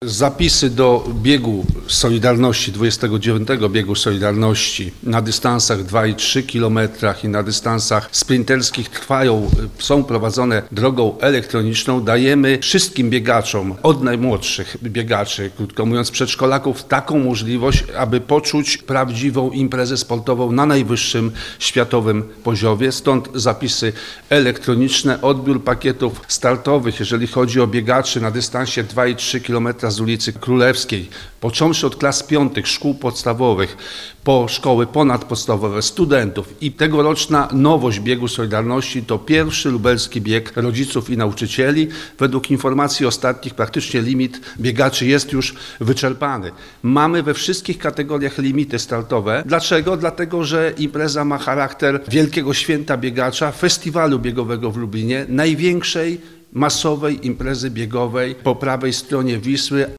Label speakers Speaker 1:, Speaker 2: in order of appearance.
Speaker 1: Zapisy do biegu Solidarności, 29 biegu Solidarności na dystansach 2 i 3 km i na dystansach sprinterskich są prowadzone drogą elektroniczną. Dajemy wszystkim biegaczom, od najmłodszych biegaczy, krótko mówiąc przedszkolaków, taką możliwość, aby poczuć prawdziwą imprezę sportową na najwyższym światowym poziomie. Stąd zapisy elektroniczne, odbiór pakietów startowych, jeżeli chodzi o biegaczy na dystansie 2 i 3 km z ulicy Królewskiej, począwszy od klas 5 szkół podstawowych, po szkoły ponadpodstawowe, studentów i tegoroczna nowość biegu Solidarności to pierwszy lubelski bieg rodziców i nauczycieli. Według informacji ostatnich praktycznie limit biegaczy jest już wyczerpany. Mamy we wszystkich kategoriach limity startowe. Dlaczego? Dlatego, że impreza ma charakter wielkiego święta biegacza, festiwalu biegowego w Lublinie, największej masowej imprezy biegowej po prawej stronie Wisły.